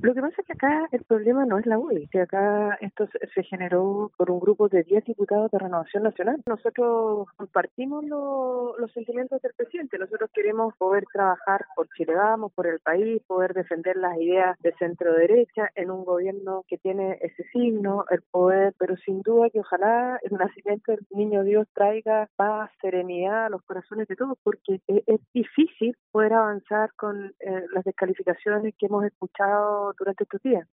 Lo que pasa es que acá el problema no es la UDI, que acá esto se generó por un grupo de 10 diputados de Renovación Nacional. Nosotros compartimos los sentimientos del presidente. Nosotros queremos poder trabajar por Chile Vamos, por el país, poder defender las ideas de centro derecha en un gobierno que tiene ese signo, el poder, pero sin duda que ojalá el nacimiento del niño Dios traiga paz, serenidad a los corazones de todos, porque es difícil poder avanzar con las descalificaciones que hemos escuchado durante estos días.